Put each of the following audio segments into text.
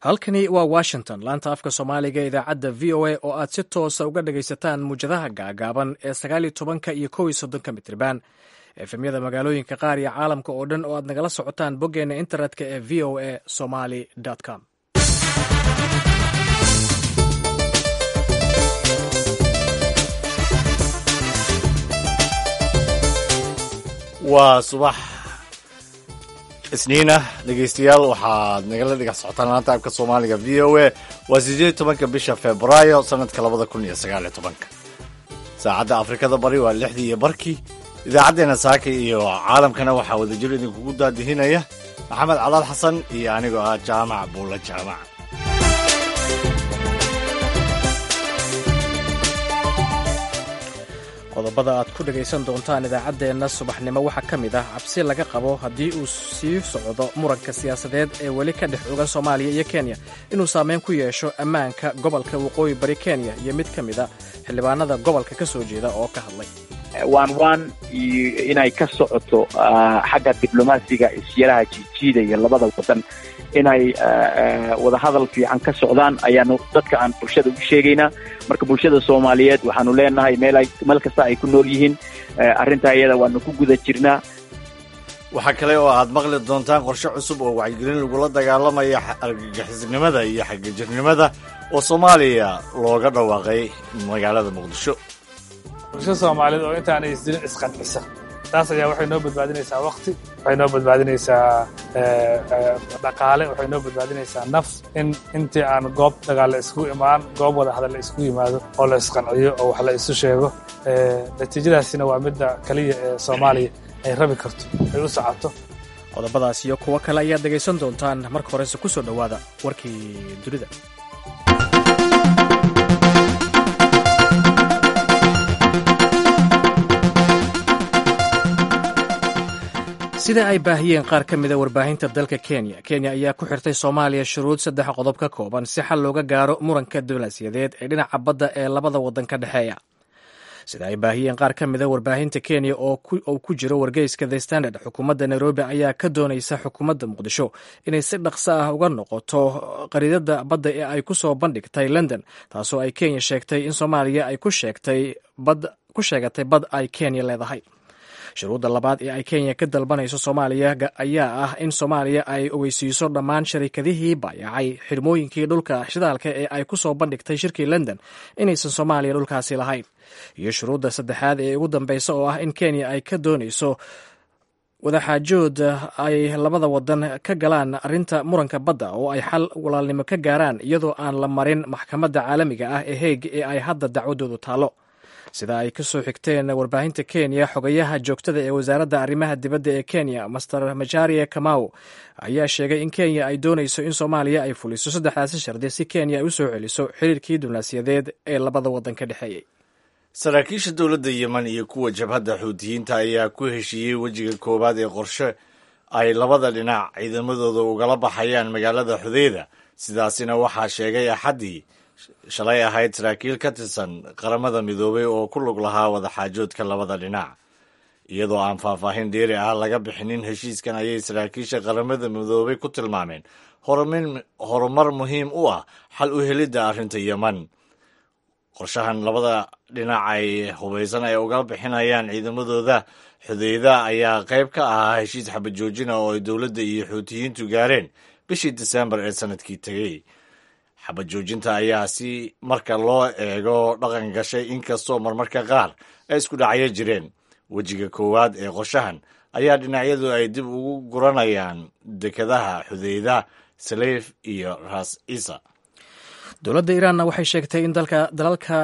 halkani waa washington laanta afka soomaaliga ee idaacadda v o a oo aad si toosa uga dhagaysataan muwjadaha gaagaaban ee 19 iyo 11 mitriban efemyada magaalooyinka qaar iyo caalamka oo dhan oo aad nagala socotaan boggeena internetka ee v o a somali com. waa subax isniina dhegaystayaal waxaad nagala dhigax socotaan laanta afka soomaaliga v o a waa 18 bisha febraayo sanadka 2019 saacadda afrikada bari waa 6:00 idaacaddeenna saaka iyo caalamkana waxaa wadajir idinkugu daadihinaya maxamed calaad xasan iyo anigoo ah jaamac buulla jaamac. qodobada aad ku dhagaysan doontaan idaacaddeenna subaxnimo waxaa ka mid ah cabsi laga qabo haddii uu sii socdo muranka siyaasadeed ee weli ka dhex ogan soomaaliya iyo kenya inuu saameyn ku yeesho ammaanka gobolka waqooyi bari kenya iyo mid ka mid a xildhibaanada gobolka ka soo jeeda oo ka hadlay waan inay ka socoto xagga diblomaasiga isyaraha jiijiidaya labada wadan inay wadahadal fiican ka socdaan ayaanu dadka aan bulshada u sheegaynaa. marka bulshada soomaaliyeed waxaanu leenahay meel kasta ay ku nool yihiin arrintaa iyada waanu ku guda jirnaa. waxaa kale oo aad maqli doontaan qorshe cusub oo wacyigelin lagula dagaalamaya argagixisnimada iyo xagjirnimada oo soomaaliya looga dhawaaqay magaalada muqdisho. bulshada soomaaliyeed oo intaanay isdilin isqancisa taas ayaa waxay noo badbaadinaysaa waqti, waxay noo badbaadinaysaa dhaqaale, waxay noo badbaadinaysaa naf. intii aan goob dagaal la iskugu imaan, goob wada hadal la isku yimaado oo la isqanciyo oo wax la isu sheego. natiijadaasina waa midda kaliya ee soomaaliya ay rabi karto ay u socoto. qodobadaas iyo kuwo kale ayaad dhegaysan doontaan. marka horese ku soo dhowaada warkii dunida. sida ay baahiyeen qaar ka mida warbaahinta dalka kenya ayaa ku xirtay soomaaliya shuruud 3 qodob ka kooban si xal looga gaaro muranka diblomaasiyadeed ee dhinaca badda ee labada wadan ka dhexeeya. sida ay baahiyeen qaar ka mida warbaahinta kenya oo ku jiro wargeyska the standard, xukuumadda nairobi ayaa ka doonaysa xukuumadda muqdisho inay si dhaqso ah uga noqoto qariidada badda ee ay ku soo bandhigtay london, taasoo ay kenya sheegtay in soomaaliya ay ku sheegatay bad ay kenya leedahay. shuruudda labaad ee ay kenya ka dalbanayso soomaaliya ayaa ah in soomaaliya ay ogeysiiso dhammaan sharikadihii baayacay xirmooyinkii dhulka shidaalka ee ay ku soo bandhigtay shirkii london inaysan soomaaliya dhulkaasi lahayn. iyo shuruudda saddexaad ee ugu dambeysa oo ah in kenya ay ka doonayso wadaxaajood ay labada wadan ka galaan arrinta muranka badda oo ay xal walaalnimo ka gaaraan iyadoo aan la marin maxkamadda caalamiga ah ee Hague ee ay hadda dacwadoodu taalo. sida ay ka soo xigteen warbaahinta kenya, xogayaha joogtada ee wasaaradda arrimaha dibadda ee kenya master macharia kamau ayaa sheegay in kenya ay doonayso in soomaaliya ay fuliso 3 shardi si kenya ay u soo celiso xiriirkii diblomaasiyadeed ee labada wadan ka dhexeeyey. saraakiisha dowladda yemen iyo kuwa jabhadda xuutiyiinta ayaa ku heshiiyey wejiga koowaad ee qorshe ay labada dhinac ciidamadooda ugala baxayaan magaalada xudeyda. sidaasina waxaa sheegay axaddii shalay ahayd saraakiil ka tirsan qaramada midoobay oo ku lug lahaa wadaxaajoodka labada dhinac. iyadoo aan faahfaahin dheeri ah laga bixinin heshiiskan ayay saraakiisha qaramada midoobay ku tilmaameen horumar muhiim u ah xal u helidda arrinta yemen. qorshahan labada dhinac ay hubaysan ay uga bixinayaan ciidamadooda xudeyda ayaa qayb ka ahaa heshiis xabad joojina oo ay dowladda iyo xuutiyiintu gaareen bishii diseembar ee sanadkii tegey. xabad joojinta ayaa si marka loo eego dhaqan gashay, inkastoo marmarka qaar ay isku dhacyo jireen. wejiga koowaad ee qorshahan ayaa dhinacyadu ay dib ugu guranayaan dekedaha xudeyda, saleyf iyo ras ciisa. dowladda iiraanna waxay sheegtay in dadaalka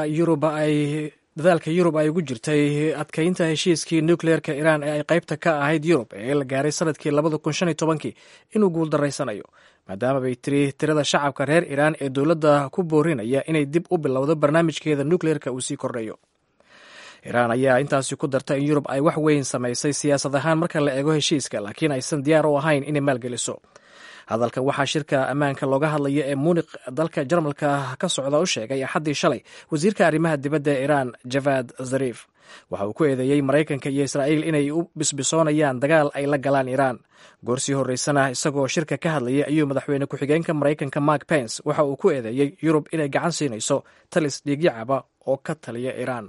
yurub ay ugu jirtay adkaynta heshiiskii nukleerka iiraan ee ay qaybta ka ahayd yurub ee la gaaray sanadkii 2015 inuu guuldarraysanayo, maadaama bay tiri tirada shacabka reer iiraan ee dowladda ku boorinaya inay dib u bilowdo barnaamijkeeda nukleerka uu sii kordhayo. iiraan ayaa intaasi ku darta in yurub ay wax weyn samaysay siyaasad ahaan marka la eego heshiiska, laakiin aysan diyaar u ahayn inay maalgeliso. hadalkan waxaa shirka ammaanka looga hadlaya ee muuniq dalka jarmalka ka socda u sheegay axaddii shalay wasiirka arrimaha dibadda ee iiraan javad zarif. waxa uu ku eedeeyey maraykanka iyo israa'iil inay u bisbisoonayaan dagaal ay la galaan iiraan. goorsii horreysana isagoo shirka ka hadlayay ayuu madaxweyne ku-xigeenka maraykanka mark pence waxa uu ku eedeeyey yurub inay gacan siinayso talis dhiigyacaba oo ka taliya iiraan.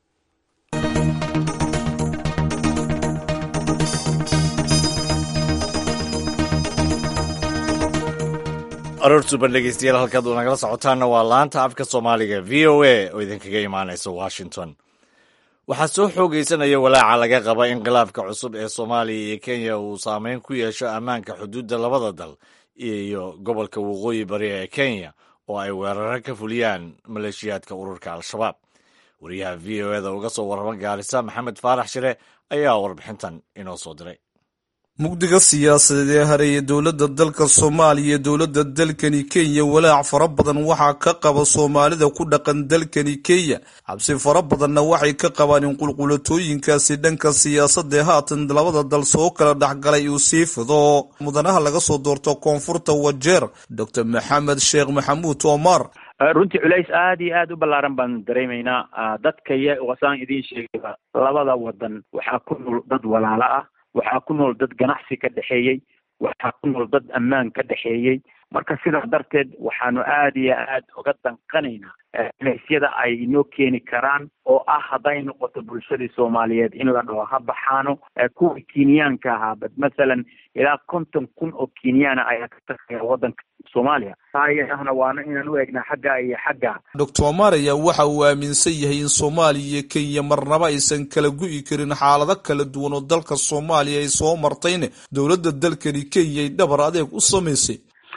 aroortuban dhegeystayaal halkaad u nagala socotaanna waa laanta afka soomaaliga v o a oo idinkaga imaanaysa washington. waxaa soo xoogaysanaya walaaca laga qaba inqilaabka cusub ee soomaaliya iyo kenya uu saameyn ku yeesho ammaanka xuduudda labada dal iyo gobolka waqooyi bari ee kenya oo ay weeraro ka fuliyaan maleeshiyaadka ururka al-shabaab. wariyaha v o eda uga soo warrama gaarisa maxamed faarax shire ayaa warbixintan inoo soo diray. mugdiga siyaasadeed ee hareeye dowladda dalka soomaaliya iyo dowladda dalkani kenya walaac fara badan waxaa ka qaba soomaalida ku dhaqan dalkani kenya. cabsi fara badanna waxay ka qabaan in qulqulatooyinkaasi dhanka siyaasadee haatan labada dal soo kala dhexgalay uu sii fido. mudanaha laga soo doorto koonfurta wajeer dr maxamed sheekh maxamuud omar. runtii culays aad iyo aad u ballaaran baan dareemaynaa. dadka wasaan idiin sheegay labada wadan waxaa ku nool dad walaalo ah, waxaa ku nool dad ganacsi ka dhexeeyey, waxaa ku nool dad ammaan ka dhexeeyey. marka sidaa darteed waxaanu aad iyo aad uga danqanaynaa culeysyada ay inoo keeni karaan oo ah hadday noqoto bulshadii soomaaliyeed in la dhaho ha baxaano. kuwii kenyaanka ahaa masalan ilaa 50,000 oo kenyaana ayaa ka tagaya wadanka soomaaliya. taayahna waana inaan u eegnaa xagga iyo xagga. doctor omar ayaa waxa uu aaminsan yahay in soomaaliya iyo kenya marnaba aysan kala gu'i karin xaalado kala duwan oo dalka soomaaliya ay soo martayna dowladda dalkani kenya ay dhabar adeeg u samaysay.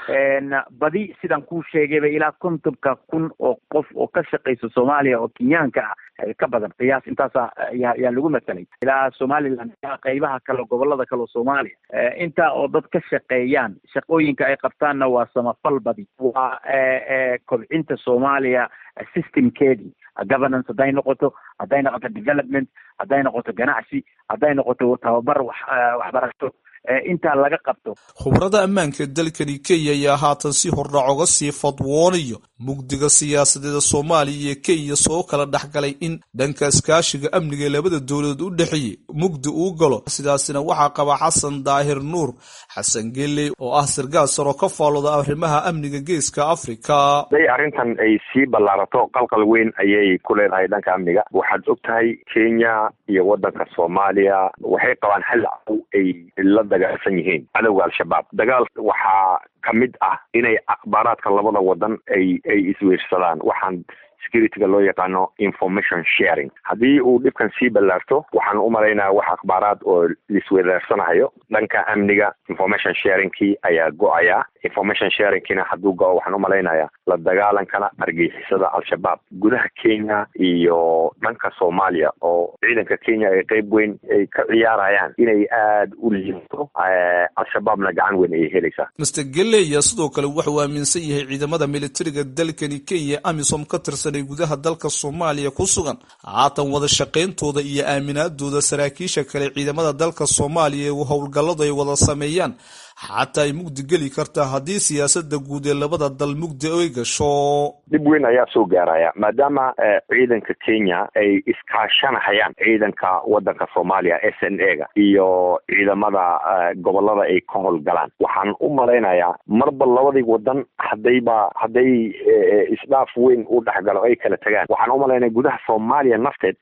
badi sidaan kuu sheegayba ilaa 50,000 oo qof oo ka shaqaysa soomaaliya oo kenyaanka ah ka badan qiyaas intaasa yaa lagu matalay. ilaa somaliland qaybaha kale gobolada kale oo soomaaliya intaa oo dad ka shaqeeyaan. shaqooyinka ay qabtaanna waa samafal badi, waa kobcinta soomaaliya systemkeedii governance, hadday noqoto development, hadday noqoto ganacsi, hadday noqoto tababar waxbarasho intaa laga qabto. khubrada ammaanka dalkani kenya ayaa haatan si hordhac oga sii fadwoonayo mugdiga siyaasadeeda soomaaliya iyo kenya soo kala dhexgalay in dhanka iskaashiga amniga labada dowladood u dhexeeyey mugdi uu galo. sidaasina waxaa qaba xasan daahir nuur xasan geley oo ah sargaal sar oo ka faalooda arrimaha amniga geeska afrika. haday arrintan ay sii ballaarato qalqal weyn ayay ku leedahay dhanka amniga. waxaad og tahay kenya iyo wadanka soomaaliya waxay qabaan hal cadow ay la dagaalsan yihiin, cadowga al-shabaab. dagaal waxaa ka mid ah inay akhbaaraadka labada wadan ay isweersadaan, waxaan securityga loo yaqaano information sharing. haddii uu dhibkan sii ballaarto waxaan u malaynaya wax akhbaaraad oo laisweeraarsanayo dhanka amniga information sharingkii ayaa go-aya. information sharingkiina hadduu go-o waxaan u malaynaya la dagaalankana argixisada al-shabaab gudaha kenya iyo dhanka soomaaliya oo ciidanka kenya ay qeyb weyn ay ka ciyaarayaan inay aada u liidato al-shabaabna gacan weyn ayay helaysaa. mr gele ayaa sidoo kale wuxuu aaminsan yahay ciidamada militariga dalkani kenya amisom ka tirsan ay gudaha dalka soomaaliya ku sugan haatan wada shaqayntooda iyo aaminaadooda saraakiisha kale ciidamada dalka soomaaliya ee howlgalladu ay wada sameeyaan xataa ay mugdi geli kartaa haddii siyaasada guud ee labada dal mugdi ay gasho. dib weyn ayaa soo gaaraya maadaama ciidanka kenya ay iskaashanahayaan ciidanka wadanka soomaaliya SNA-ga iyo ciidamada gobolada ay ka howlgalaan. waxaan u malaynayaa marba labadii wadan hadday isdhaaf weyn u dhexgalo ay kala tagaan, waxaan u malaynaya gudaha soomaaliya nafteed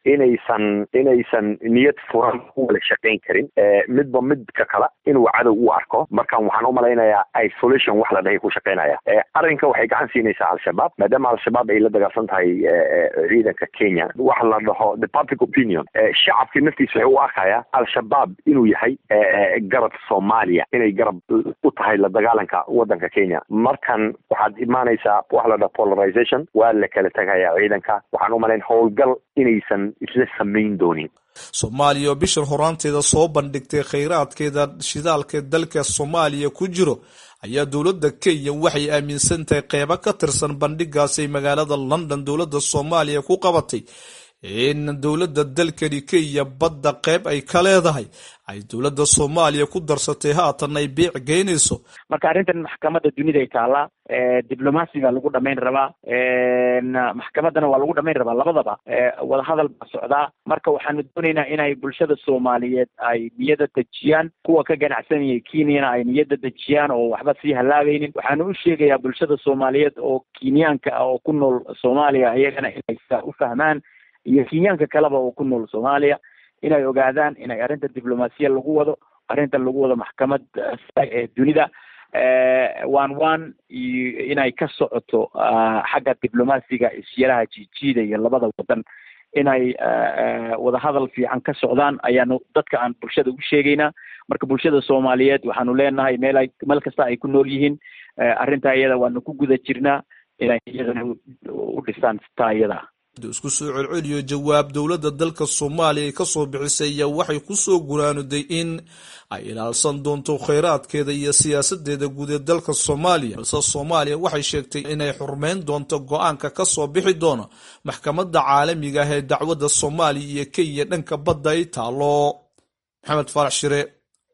inaysan niyad furan u wada shaqayn karin, midba midka kale inuu cadow u arko. markan waxaan u malaynayaa isolation wax la dhahay ku shaqaynaya. arrinka waxay gacan siinaysaa al-shabaab maadaama al-shabaab ay la dagaalsan tahay ciidanka kenya. waxa la dhaho the public opinion, shacabkii naftiisa waxay u arkaya al-shabaab inuu yahay garab soomaaliya, inay garab u tahay la dagaalanka wadanka kenya. markan waxaad imaanaysaa wax la dhaho polarization, waa la kala tagayaa ciidanka. waxaan u malayn howlgal inaysan isla samayn doonin. soomaaliya oo bishan horaanteeda soo bandhigtay khayraadkeeda shidaalka dalka soomaaliya ku jiro ayaa dowladda kenya waxay aaminsan tahay qeybo ka tirsan bandhigaasay magaalada london dowladda soomaaliya ku qabatay in dowladda dalkani Kenya badda qayb ay ka leedahay ay dowladda Soomaaliya ku darsatay haatan ay beec geynayso. marka arrintan maxkamadda dunida ay taala diblomaasiga lagu dhameyn rabaa maxkamaddana waa lagu dhameyn rabaa labadaba wada hadal baa socdaa marka waxaanu doonaynaa inay bulshada Soomaaliyeed ay niyada dejiyaan kuwa ka ganacsanaya Kenyana ay niyada dejiyaan oo waxba sii halaabaynin waxaanu u sheegayaa bulshada Soomaaliyeed oo Kenyaanka ah oo ku nool Soomaaliya iyagana inay u fahmaan iyo Kenyaanka kaleba oo ku nool Soomaaliya inay ogaadaan inay arrinta diblomaasiya lagu wado arrinta lagu wado maxkamad dunida inay ka socoto xagga diblomaasiga isyaraha jijiida iyo labada wadan inay wada hadal fiican ka socdaan ayaanu dadka aan bulshada u sheegaynaa marka bulshada Soomaaliyeed waxaanu leenahay meel kasta ay ku nool yihiin arrinta iyada waanu ku guda jirnaa inay iyadana u dhisaan iyada isku soo celceliyo jawaab dowladda dalka Soomaaliya ay ka soo bixisay ayaa waxay ku soo guraanuday in ay ilaalsan doonto kheyraadkeeda iyo siyaasadeeda guud ee dalka Soomaaliya balse Soomaaliya waxay sheegtay inay xurmeyn doonto go'aanka ka soo bixi doona maxkamadda caalamiga ah ee dacwadda Soomaaliya iyo Kenya dhanka badda ay taalo. Maxamed Farax Shire,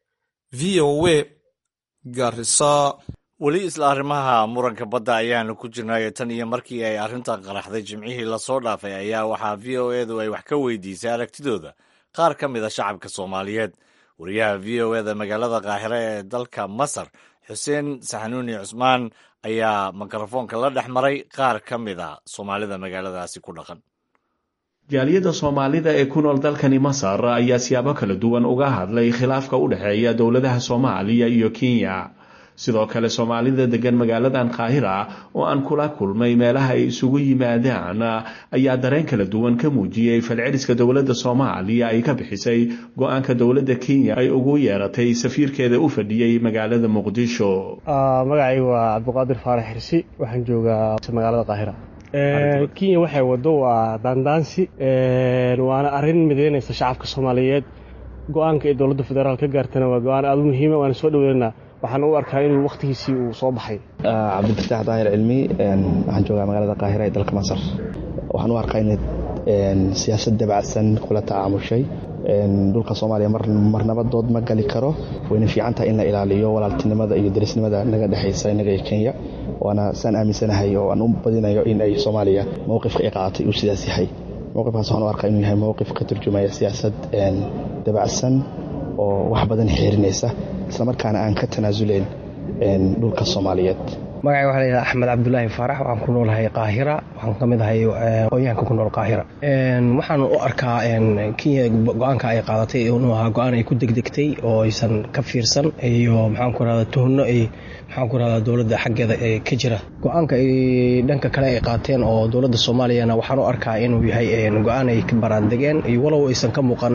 VOA, Garissa. weli isla arrimaha muranka badda ayaanu ku jirnay tan iyo markii ay arrintan qaraxday jimcihii lasoo dhaafay ayaa waxaa VOA-du ay wax ka weydiisay aragtidooda qaar ka mid a shacabka Soomaaliyeed. wariyaha VOA-da magaalada Qaahire ee dalka Masar Xuseen Saxanuuni Cusmaan ayaa mikrofoonka la dhex maray qaar ka mid a Soomaalida magaaladaasi ku dhaqan. jaaliyadda Soomaalida ee ku nool dalkani Masar ayaa siyaabo kala duwan uga hadlay khilaafka u dhexeeya dowladaha Soomaaliya iyo Kenya. sidoo kale Soomaalida degan magaaladan Qaahira oo aan kula kulmay meelaha ay isugu yimaadaan ayaa dareen kala duwan ka muujiyay falceliska dowladda Soomaaliya ay ka bixisay go'aanka dowladda Kenya ay ugu yeeratay safiirkeeda u fadhiyay magaalada Muqdisho. magacaygu waa Cabdiqaadir Faarax Xirsi waxaan joogaa magaalada Qaahira. Kenya waxay wado waa dandaansi waana arrin mideynaysa shacabka Soomaaliyeed go'aanka ay dowladda federaal ka gaartana waa go'aan aad u muhiim ah waana soo dhaweynaa waxaan u arkaa inuu waqtigiisii uu soo baxay. Cabdifataax Daahir Cilmi waxaan joogaa magaalada Qaahira ee dalka Masar. waxaan u arkaa in siyaasad dabacsan kula tacaamushay dhulka Soomaaliya marnaba dood ma gali karo wayna fiican tahay in la ilaaliyo walaaltinimada iyo derisnimada naga dhaxaysa inaga iyo Kenya waana san aaminsanahay oo aan u badinayo in ay Soomaaliya mowqifka ay qaadatay uu sidaas yahay. mowqifkaas waxaan u arkaa inuu yahay mowqif ka turjumaya siyaasad dabacsan oo wax badan xiriirnaysa isla markaana aan ka tanaasuleen dhulka Soomaaliyeed. magacayga waxaa la yidhaha Axmed Cabdullaahi Faarax waxaan ku noolahay Qaahira waxaan ka mid ahay aqoonyahanka ku nool Qaahira. waxaan u arkaa Kenya go'aanka ay qaadatay inuu ahaa go'aan ay ku degdegtay oo aysan ka fiirsan iyo maxaan ku rahdaa tuhno ay maxaan ku rahdaa dowladda xaggeeda ka jira go'aanka ay dhanka kale ay qaateen oo dowladda Soomaaliyana waxaan u arkaa inuu yahay go'aan ay ka baraandegeen iyo walow aysan ka muuqan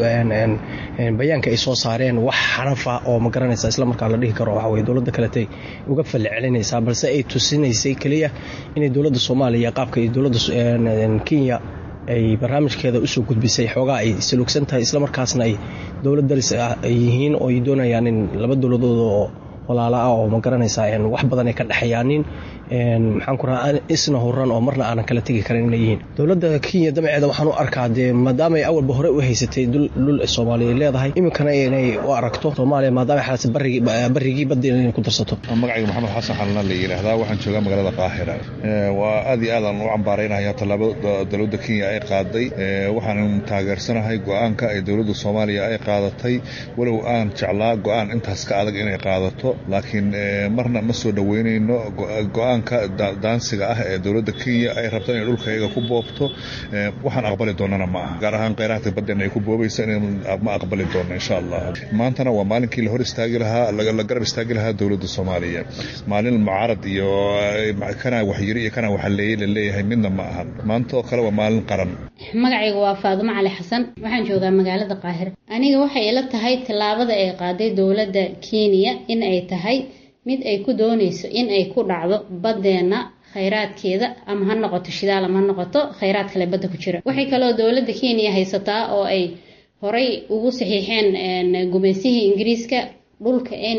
bayaanka ay soo saareen wax xarafa oo ma garanaysa isla markaa la dhihi karo waxa way dowladda kale tay uga falcelinaysa balse ay tusinaysay kaliya inay dowladda Soomaaliya qaabka ay dowladda Kenya ay barnaamijkeeda u soo gudbisay xoogaa ay salugsan tahay isla markaasna ay dowlad daris ay yihiin oo ay doonayaan in laba dowladood oo walaalo ah oo ma garanaysa wax badan ay ka dhaxayaanin maxaan ku rahaa isna horan oo marna aanan kala tagi karin inay yihiin dowladda Kenya damaceeda waxaan u arkaa maadaama ay awalba hore u haysatay dhul Soomaaliya leedahay iminkana inay u aragto Soomaaliya maadaama xaaladda barigii badda inay ku darsato. magacayga Maxamed Xasan Xalna la yiraahdaa waxaan joogaa magaalada Qaahira. waa aad iyo aad aan u cambaaraynayaa talaabada dowladda Kenya ay qaaday waxaan taageersanahay go'aanka ay dowladda Soomaaliya ay qaadatay walow aan jeclaa go'aan intaas ka adag inay qaadato laakiin marna ma soo dhaweynayno go'aanka daansiga ah ee dowladda Kenya ay rabto inay dhulkayga ku boobto waxaan aqbali doonana ma aha gaar ahaan kheyraadka badda ay ku boobaysa in ma aqbali doono insha Allah. maantana waa maalinkii la hor istaagi lahaa la garab istaagi lahaa dowladda Soomaaliya maalin mucaarad iyo kana waxyiri iyo kana waxaleeyay la leeyahay midna ma aha maanta oo kale waa maalin qaran. magacaygu waa Faadimo Cali Xasan waxaan joogaa magaalada Qaahira. aniga waxay ila tahay talaabada ay qaaday dowladda Kenya in ay tahay mid ay ku doonayso in ay ku dhacdo badeena kheyraadkeeda ama ha noqoto shidaal ama ha noqoto kheyraad kale badda ku jira. waxay kaloo dowladda Kenya haysataa oo ay horay ugu saxiixeen gumeysihii Ingiriiska dhulka NFD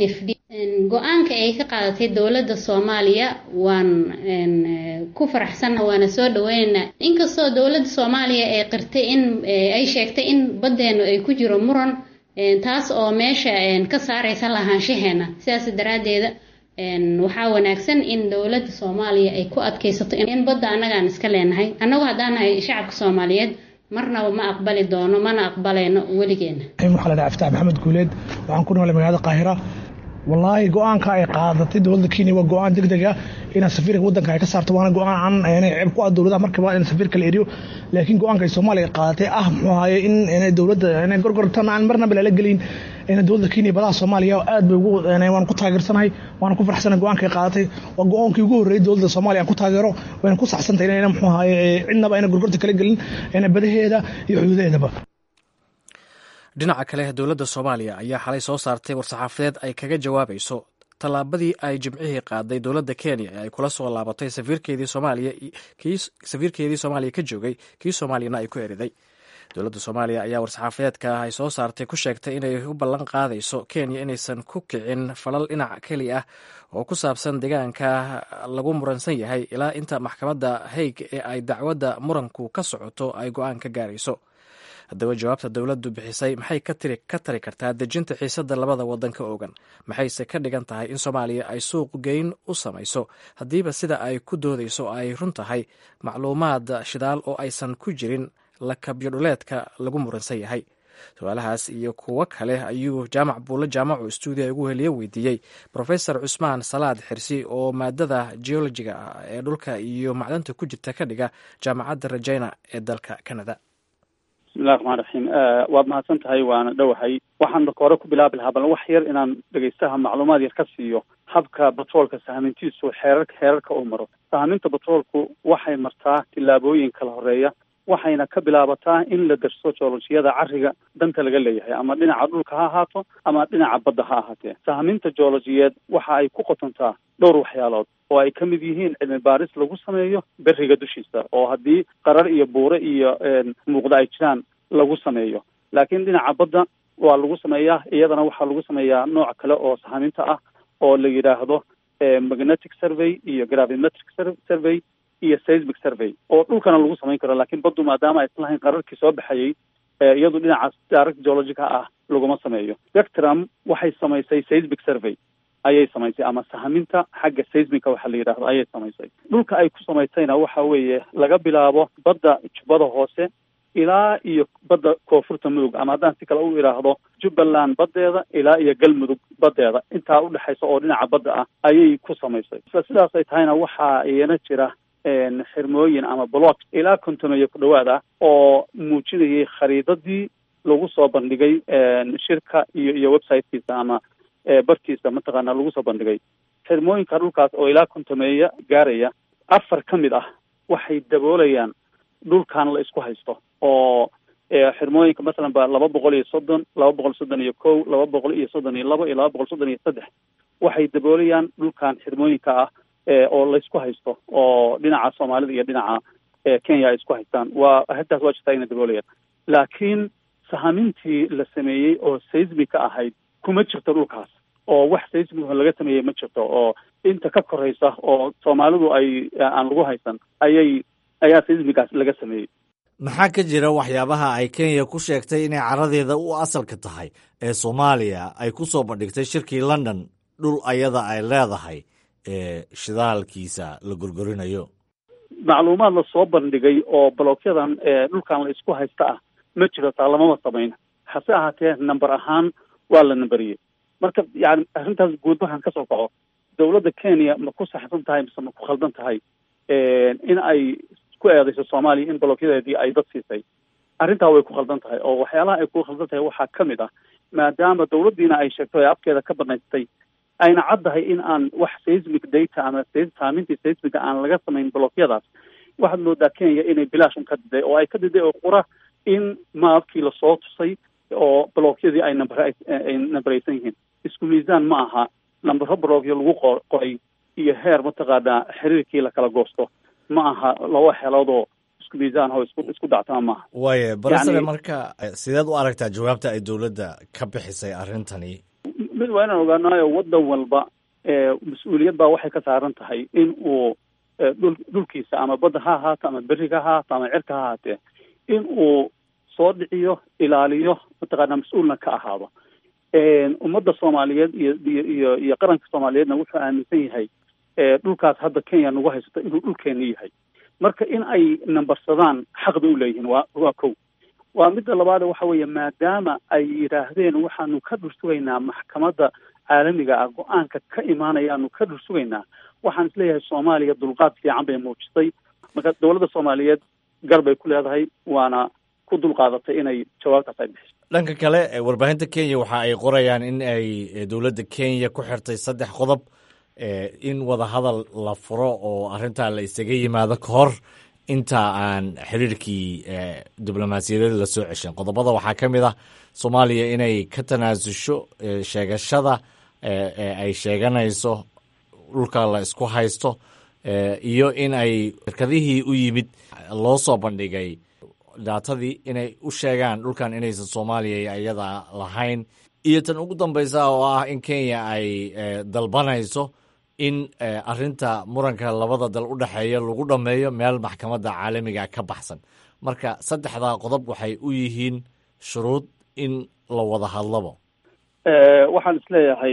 go-aanka ay ka qaadatay dowladda Soomaaliya waan ku faraxsanahay waana soo dhaweynaynaa inkastoo dowladda Soomaaliya ay qirtay in ay sheegtay in badeenu ay ku jiro muran taas oo meesha ka saaraysa lahaanshaheena sidaas daraadeeda waxaa wanaagsan in dowladda Soomaaliya ay ku adkaysato in badda anagaan iska leenahay anagu haddaan nahay shacabka Soomaaliyeed marnaba ma aqbali doono mana aqbalayno weligeena waxaa la Aftaah Maxamed Guuleed waxaan ku noolahay magaalada Qaahira wallahi go'aanka ay qaadatay dowladda Kenya waa go'aan degdeg ah in safiirka wadanka ay ka saarto waana go'aan aan ceeb ku ah dowladda markaba in safiirka la eriyo laakiin go'aanka ay Soomaaliya qaadatay muxuu ahaayay in dowladda in gorgortan aan marnaba la gelin in dowladda Kenya badaha Soomaaliya aad bay ugu waan ku taageersanahay waan ku faraxsanahay go'aanka ay qaadatay waa go'aankii ugu horeeyay dowladda Soomaaliya ku taageero waan ku saxsantahay in muxuu ahaayay cidnaba in gorgorta kala gelin in badaheeda iyo xuduudeedaba dhinaca kale dowladda Soomaaliya ayaa xalay soo saartay war-saxaafadeed ay kaga jawaabayso tallaabadii ay jimcihii qaaday dowladda Kenya ee ay kula soo laabatay safiirkeedii Soomaaliya ka joogay kii Soomaaliyana ay ku eriday dowladda Soomaaliya ayaa war-saxaafadeedka ay soo saartay ku sheegtay inay u ballan qaadayso Kenya inaysan ku kicin falal dhinac keli ah oo ku saabsan deegaanka lagu muransan yahay ilaa inta maxkamadda Hague ee ay dacwadda muranku ka socoto ay go'aan ka gaarayso haddaba jawaabta dowladdu bixisay maxay ka tari kartaa dejinta xiisadda labada waddan ka oogan maxayse ka dhigan tahay in Soomaaliya ay suuq geyn u samayso haddiiba sida ay ku doodayso ay run tahay macluumaad shidaal oo aysan ku jirin lakabyo dhuleedka lagu muransan yahay su-aalahaas iyo kuwo kale ayuu jaamac buulle jaamacu stuudiya ugu heliye weydiiyey professor Cusmaan Salaad Xirsi oo maadada geologiga ee dhulka iyo macdanta ku jirta ka dhiga jaamacadda Regina ee dalka Canada bismillahi raxmaani raxiim waad mahadsan tahay waana dhowahay waxaan marka hore ku bilaabi lahaa bal wax yar inaan dhegaystaha macluumaad yar ka siiyo habka batroolka sahmintiisu xeerarka uu maro sahminta batroolku waxay martaa tillaabooyin kala horeeya waxayna ka bilaabataa in la darso joolojiyada carriga danta laga leeyahay ama dhinaca dhulka ha ahaato ama dhinaca badda ha ahaatee sahminta joolojiyeed waxa ay ku qotontaa dhowr waxyaalood oo ay ka mid yihiin cilmi baaris lagu sameeyo beriga dushiisa oo haddii qarar iyo buure iyo muuqda ay jiraan lagu sameeyo laakiin dhinaca badda waa lagu sameeyaa iyadana waxaa lagu sameeyaa nooc kale oo sahminta ah oo la yidhaahdo magnetic survey iyo gravimetric survey iyo seismic survey oo dhulkana lagu samayn karo laakiin baddu maadaama aysan lahayn qararkii soo baxayay iyadu dhinacaas direct geologica ah laguma sameeyo spectrum waxay samaysay seismic survey ayay samaysay ama sahminta xagga seismica waxa la yidhaahdo ayay samaysay dhulka ay ku samaysayna waxa weeye laga bilaabo badda jubbada hoose ilaa iyo badda koonfurta mudug ama haddaan si kale u idhaahdo Jubbaland badeeda ilaa iyo Galmudug badeeda intaa u dhaxaysa oo dhinaca badda ah ayay ku samaysay sidaas ay tahayna waxaa iyana jira xirmooyin ama block ilaa kontomeeyo ku dhawaad ah oo muujinayay khariidadii lagu soo bandhigay shirka iyo websitekiisa ama bartiisa mataqaanaa lagu soo bandhigay xirmooyinka dhulkaas oo ilaa kontomeeya gaaraya 4 ka mid ah waxay daboolayaan dhulkan la isku haysto oo xirmooyinka masalan ba 230 231 232 iyo 233 waxay daboolayaan dhulkan xirmooyinka ah oo la isku haysto oo dhinaca Soomaalida iyo dhinaca Kenya ay isku haystaan waa haddaas waa jirtaa inay daboolayaan laakiin sahamintii la sameeyey oo seismic ahayd kuma jirto dhulkaas oo wax seismic laga sameeyey ma jirto oo inta ka koraysa oo Soomaalidu ay aan lagu haysan ayaa seismicaas laga sameeyey maxaa ka jira waxyaabaha ay Kenya ku sheegtay inay caradeeda u asalka tahay ee Soomaaliya ay ku soo bandhigtay shirkii London dhul ayada ay leedahay shidaalkiisa la gurgurinayo macluumaad la soo bandhigay oo blockyadan dhulkan la isku haysta ah ma jiro taa lamama samayn hase ahaatee number ahaan waa la numberiyey marka yani arrintaas guud waxaan kasoo kaco dowladda Kenya ma ku saxsan tahay mise ma ku khaldan tahay in ay ku eedayso Soomaaliya in blockyadeedii ay dad siisay arrintaa way ku khaldan tahay oo waxyaalaha ay ku khaldan tahay waxaa ka mid ah maadaama dowladdiina ay sheegto ee afkeeda ka banaystay ayna caddahay in aan wax seismic data ama saamintii seismiga aan laga samayn blockyadaas waxaad moodaa Kenya inay bilaashun ka diday oo ay ka diday oo qura in maabkii lasoo tusay oo blockyadii ay nambaraysan yihiin isku miisaan ma aha nambaro blockyo lagu qoray iyo heer mataqaanaa xiriirkii la kala goosto ma aha laba xeeloodoo isku miisaan oo isku dactama maaha waaye barasare marka sideed u aragtaa jawaabta ay dowladda ka bixisay arrintani mid waa inaan ogaanayo waddan walba mas-uuliyad baa waxay ka saaran tahay in uu dhulkiisa ama badda ha ahaato ama beriga ha ahaato ama cirka ha ahaatee in uu soo dhiciyo ilaaliyo mataqaanaa mas-uulna ka ahaado. Ummadda Soomaaliyeed iyo qaranka Soomaaliyeedna wuxuu aaminsan yahay dhulkaas hadda Kenya nagu haysato inuu dhulkeena yahay. Marka in ay nambarsadaan xaq bay u leeyihiin waa kow. waa midda labaad waxa weeye maadaama ay yidhaahdeen waxaanu ka dhursugaynaa maxkamadda caalamiga ah go-aanka ka imaanayaanu ka dhursugaynaa, waxaan isleeyahay Soomaaliya dulqaad fiican bay muujisay. marka dowladda Soomaaliyeed gar bay ku leedahay waana ku dulqaadatay inay jawaabtaas ay bixiso. dhanka kale warbaahinta Kenya waxa ay qorayaan in ay dowladda Kenya ku xirtay 3 qodob in wada hadal la furo oo arrintaa la isaga yimaado ka hor inta aan xiriirkii diblomaasiyadeed la soo ceshan. qodobada waxaa ka mid ah Soomaaliya inay ka tanaasusho sheegashada ay sheeganayso dhulka la isku haysto iyo in ay shirkadihii u yimid loo soo bandhigay daatadii inay u sheegaan dhulkan inaysan Soomaaliya iyada lahayn, iyo tan ugu dambaysa oo ah in Kenya ay dalbanayso in arrinta muranka labada dal u dhexeeya lagu dhammeeyo meel maxkamadda caalamiga ka baxsan. marka 3 qodob waxay u yihiin shuruud in la wada hadlabo. waxaan isleeyahay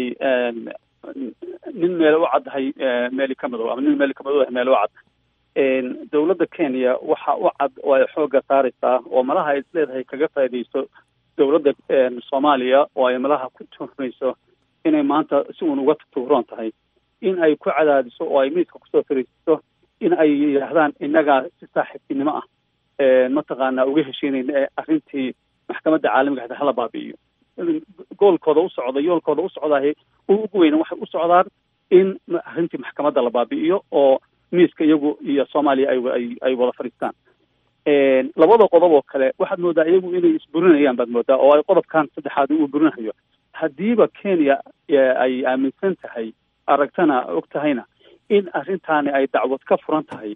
nin meel u caddahay meeli ka madow ama nin meeli ka madow meel u cad. dowladda Kenya waxa u cad oo ay xooga saaraysaa oo malaha ay isleedahay kaga faa'iideyso dowladda Soomaaliya oo ay malaha ku tuhmayso inay maanta si uun uga tuuran tahay in ay ku cadaadiso oo ay miiska kusoo fariisto in ay yidhaahdaan innagaa si saaxiibtinimo ah mataqaanaa uga heshiinayna arrintii maxkamadda caalamiga hada hala baabi'iyo. yoolkooda u socdahay ugu weyna waxay u socdaan in arrintii maxkamadda la baabi'iyo oo miiska iyagu iyo Soomaaliya ay wada fariistaan. labada qodob oo kale waxaad moodaa iyagu inay isburinayaan baad moodaa oo ay qodobkan 3aad uu burinayo. haddiiba Kenya ay aaminsan tahay aragtana og tahayna in arrintaani ay dacwad ka furan tahay.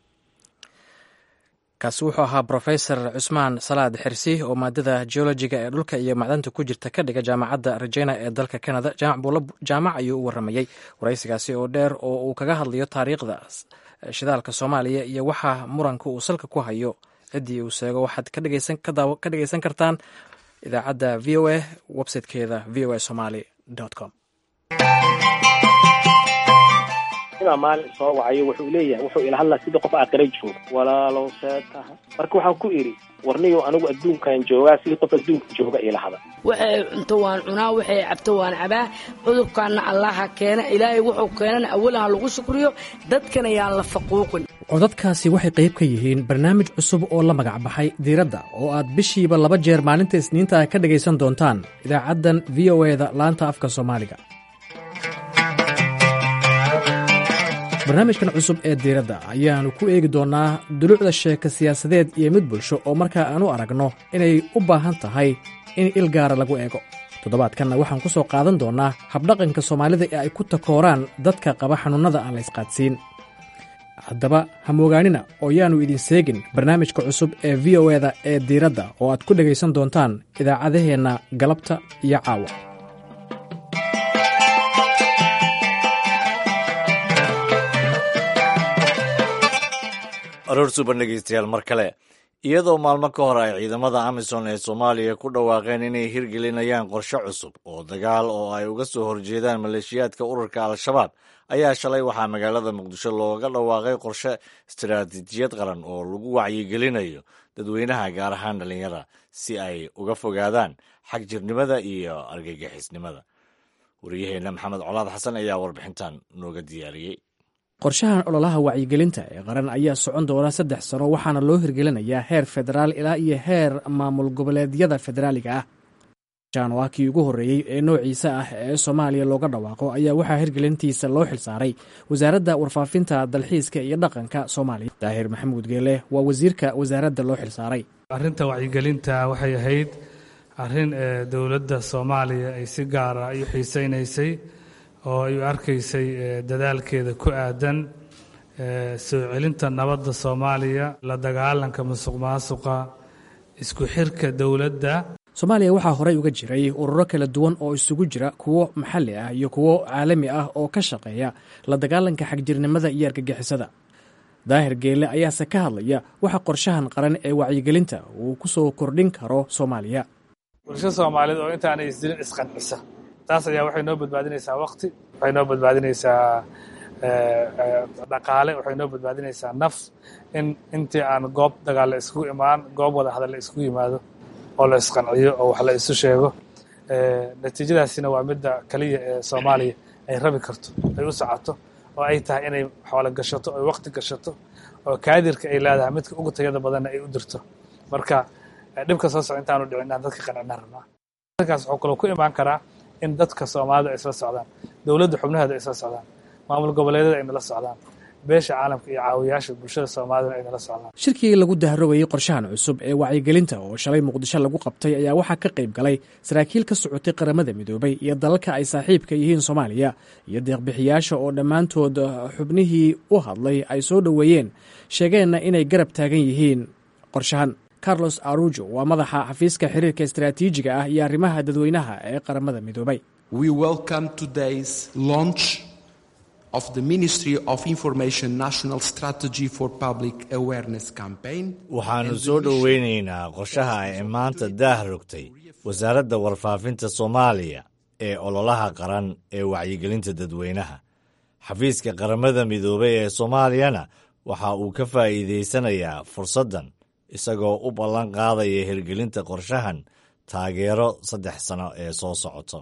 kaasi wuxuu ahaa Professor Cusmaan Salaad Xirsi oo maadada geologiga ee dhulka iyo macdanta ku jirta ka dhiga jaamacadda Regina ee dalka Canada. jaamac ayuu u waramayay waraysigaasi oo dheer oo uu kaga hadlayo taariikhda shidaalka Soomaaliya iyo waxa muranka uu salka ku hayo. ciddii uu sheego waxaad ka dhageysan kartaan idaacadda VOA websitekeeda voasomali.com. maalin soo wacayo wuxuu leeyahay wuxuu ila hadlaa sidii qof aakhira jooga walaalow see tahay. marka waxaan ku idhi warniyo anigu adduunkan joogaa sidii qof adduunka jooga ila hada. waxay cunto waan cunaa, waxay cabto waan cabaa. cudurkaana allaha keena, ilaahay wuxuu keenana awalaha lagu shukriyo, dadkana yaan la faquuqin. codadkaasi waxay qayb ka yihiin barnaamij cusub oo la magac baxay diiradda oo aad bishiiba 2 jeer maalinta Isniinta ka dhagaysan doontaan idaacaddan VOA-da laanta afka Soomaaliga. barnaamijkan cusub ee diiradda ayaanu ku eegi doonaa dulucda sheeka siyaasadeed iyo mid bulsho oo markaa aanu aragno inay u baahan tahay in il gaara lagu eego. toddobaadkanna waxaan ku soo qaadan doonaa habdhaqanka Soomaalida ee ay ku takooraan dadka qaba xanuunnada aan la isqaadsiin. haddaba ha moogaanina oo yaanu idin seegin barnaamijka cusub ee VOA-da ee diiradda oo aad ku dhegaysan doontaan idaacadaheenna galabta iyo caawa. aroor suban dhegeystayaal mar kale, iyadoo maalmo ka hor ay ciidamada Amisom ee Soomaaliya ku dhawaaqeen inay hirgelinayaan qorshe cusub oo dagaal oo ay uga soo horjeedaan maleeshiyaadka ururka Al-Shabaab, ayaa shalay waxaa magaalada Muqdisho looga dhawaaqay qorshe istiraatiijiyad qaran oo lagu wacyigelinayo dadweynaha gaar ahaan dhalinyarada si ay uga fogaadaan xagjirnimada iyo argagixisnimada. wariyaheenna Maxamed Colaad Xasan ayaa warbixintan nooga diyaariyey. qorshahan ololaha wacyigelinta ee qaran ayaa socon doona 3 sano waxaana loo hirgelinayaa heer federaal ilaa iyo heer maamul goboleedyada federaaliga ah. qorshahan waa kii ugu horreeyey ee noociisa ah ee Soomaaliya looga dhawaaqo ayaa waxaa hirgelintiisa loo xilsaaray wasaaradda warfaafinta, dalxiiska iyo dhaqanka Soomaaliya. Daahir Maxamuud Geele waa wasiirka wasaaradda loo xilsaaray. arrinta wacyigelinta waxay ahayd arrin dowladda Soomaaliya ay si gaar ah u xiisaynaysay oo ay arkaysay dadaalkeeda ku aadan soo celinta nabadda Soomaaliya, la dagaalanka musuqmaasuqa, isku xirka dowladda soomaaliya waxaa horey uga jiray ururo kala duwan oo isugu jira kuwo maxalli ah iyo kuwo caalami ah oo ka shaqeeya la dagaalanka xagjirnimada iyo argagixisada. daahir geelle ayaase ka hadlaya waxa qorshahan qaran ee wacyigelinta uu ku soo kordhin karo Soomaaliya. bulshada Soomaaliyeed oo intaanay isdilin isqancisa, taas ayaa waxay noo badbaadinaysaa waqti, waxay noo badbaadinaysaa dhaqaale, waxay noo badbaadinaysaa naf. intii aan goob dagaal la iskugu imaan, goob wada hadal la iskugu yimaado oo la isqanciyo oo wax la isu sheego. natiijadaasina waa midda kaliya ee Soomaaliya ay rabi karto, ay u socoto, oo ay tahay inay xoolo gashato, ay waqti gashato, oo kaadirka ay leedahay midka ugu tayada badanna ay u dirto. marka dhibka soo socda intaanu dhicin inaan dadka qancina rabnaa. markaas wuxuu kaloo ku imaan karaa in dadka Soomaalida ay isla socdaan, dowladda xubnaheeda ay isla socdaan, maamul goboleedyada ay nala socdaan, beesha caalamka iyo caawiyaasha bulshada Soomaalida ay nala socdaan. shirkii lagu daharoobay qorshahan cusub ee wacyigelinta oo shalay Muqdisho lagu qabtay ayaa waxaa ka qayb galay saraakiil ka socotay qaramada midoobay iyo dalalka ay saaxiibka yihiin Soomaaliya iyo deeq-bixiyaasha oo dhammaantood xubnihii u hadlay ay soo dhoweeyeen, sheegeenna inay garab taagan yihiin qorshahan. Carlos Arujo waa madaxa xafiiska xiriirka istiraatiijiga ah iyo arrimaha dadweynaha ee qaramada midoobay. We welcome today's launch of the Ministry of Information National Strategy for Public Awareness Campaign. waxaanu soo dhoweynaynaa qorshaha ay maanta daah rogtay wasaaradda warfaafinta Soomaaliya ee ololaha qaran ee wacyigelinta dadweynaha. xafiiska qaramada midoobay ee Soomaaliyana waxa uu ka faa'iidaysanayaa fursaddan isagoo u ballan qaadaya hirgelinta qorshahan taageero 3 sano ee soo socoto.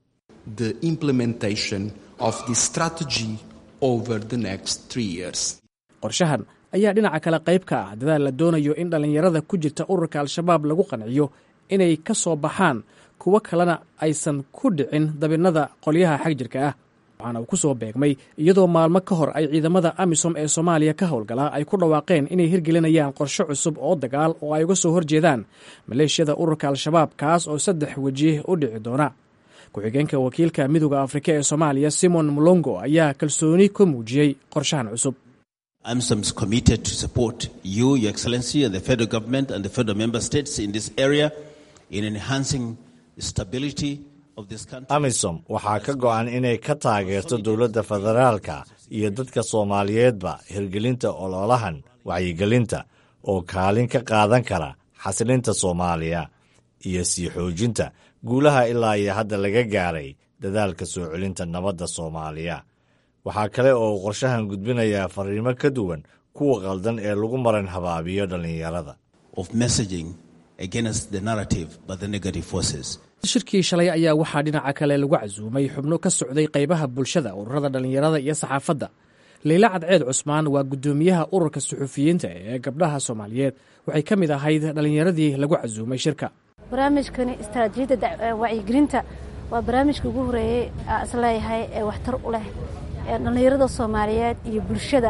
The implementation of the strategy over the next 3 years. qorshahan ayaa dhinaca kale qayb ka ah dadaal la doonayo in dhallinyarada ku jirta ururka Al-Shabaab lagu qanciyo inay ka soo baxaan, kuwo kalena aysan ku dhicin dabinnada qolyaha xagjirka ah. waxaana uu ku soo beegmay iyadoo maalmo ka hor ay ciidamada AMISOM ee Soomaaliya ka howlgala ay ku dhawaaqeen inay hirgelinayaan qorshe cusub oo dagaal oo ay uga soo horjeedaan maleeshiyada ururka Al-Shabaab, kaas oo 3 waji u dhici doona. ku-xigeenka wakiilka Midowga Afrika ee Soomaaliya Simon Mulongo ayaa kalsooni ku muujiyey qorshahan cusub. AMISOM is committed to support you, Your Excellency, and the federal government and the federal member states in this area in enhancing the stability of this country. AMISOM waxaa ka go'an inay ka taageerto dowladda federaalka iyo dadka Soomaaliyeedba hirgelinta ololahan wacyigelinta oo kaalin ka qaadan kara xasilinta Soomaaliya iyo sii xoojinta guulaha ilaa iyo hadda laga gaaray dadaalka soo celinta nabadda Soomaaliya. waxaa kale oo qorshahan gudbinayaa fariimo ka duwan kuwa qaldan ee lagu maran habaabiyo dhallinyarada. Of messaging against the narrative by the negative forces. shirkii shalay ayaa waxaa dhinaca kale lagu casuumay xubno ka socday qaybaha bulshada, ururada dhallinyarada iyo saxaafadda. Leyla Cadceed Cusmaan waa guddoomiyaha ururka suxufiyiinta ee gabdhaha Soomaaliyeed. waxay ka mid ahayd dhallinyaradii lagu casuumay shirka. barnaamijkani istaraatiijiyadda wacyigelinta waa barnaamijka ugu horeeyey isleeyahay ee waxtar u leh dhallinyarada Soomaaliyeed iyo bulshada,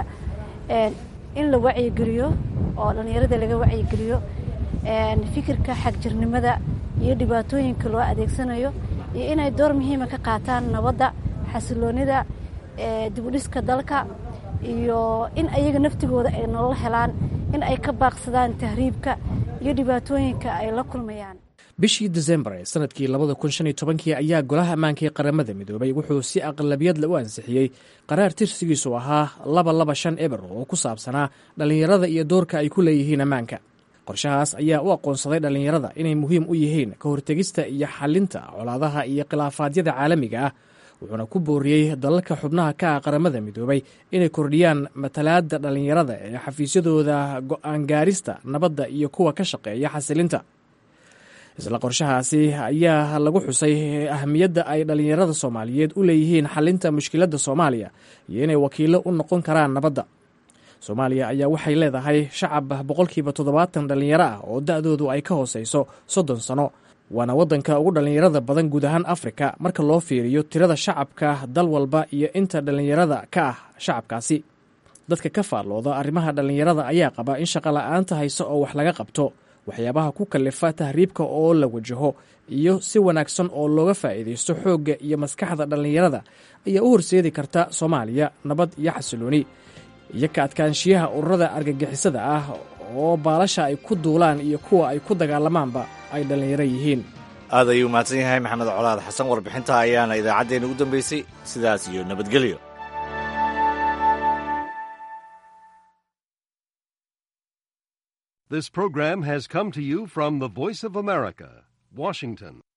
in la wacyigeliyo oo dhallinyarada laga wacyigeliyo fikirka xagjirnimada iyo dhibaatooyinka loo adeegsanayo, iyo inay door muhiima ka qaataan nabadda, xasiloonida, dib u dhiska dalka, iyo in ayaga naftigooda ay nolol helaan, in ay ka baaqsadaan tahriibka iyo dhibaatooyinka ay la kulmayaan. bishii December ee sanadkii 2015 ayaa golaha ammaanka ee qaramada midoobay wuxuu si aqlabiyad leh u ansixiyey qaraar tirsigiisu ahaa 225 eber oo ku saabsanaa dhallinyarada iyo doorka ay ku leeyihiin ammaanka. qorshahaas ayaa u aqoonsaday dhallinyarada inay muhiim u yihiin ka hortegista iyo xalinta colaadaha iyo khilaafaadyada caalamiga ah, wuxuuna ku booriyey dalalka xubnaha ka ah qaramada midoobay inay kordhiyaan matalaadda dhallinyarada ee xafiisyadooda go'aan gaarista nabadda iyo kuwa ka shaqeeya xasilinta. isla qorshahaasi ayaa lagu xusay ahamiyadda ay dhallinyarada Soomaaliyeed u leeyihiin xalinta mushkiladda Soomaaliya iyo inay wakiilo u noqon karaan nabadda. Soomaaliya ayaa waxay leedahay shacab 70% dhallinyaro ah oo da'doodu ay ka hooseyso 30 sano, waana waddanka ugu dhallinyarada badan guud ahaan Afrika marka loo fiiriyo tirada shacabka dal walba iyo inta dhallinyarada ka ah shacabkaasi. dadka ka faallooda arrimaha dhallinyarada ayaa qaba in shaqo la'aanta hayso oo wax laga qabto, waxyaabaha ku kalifa tahriibka oo la wajaho, iyo si wanaagsan oo looga faa'iidaysto xoogga iyo maskaxda dhallinyarada ayaa u horseedi karta Soomaaliya nabad iyo xasilooni, iyo ka adkaanshiyaha ururada argagixisada ah oo baalasha ay ku duulaan iyo kuwa ay ku dagaalamaanba ay dhallinyaro yihiin. aad ayuu mahadsan yahay maxamed colaad xasan. warbixinta ayaana idaacaddeenna ugu dambaysay. sidaas iyo nabadgelyo. This program has come to you from the Voice of America, Washington.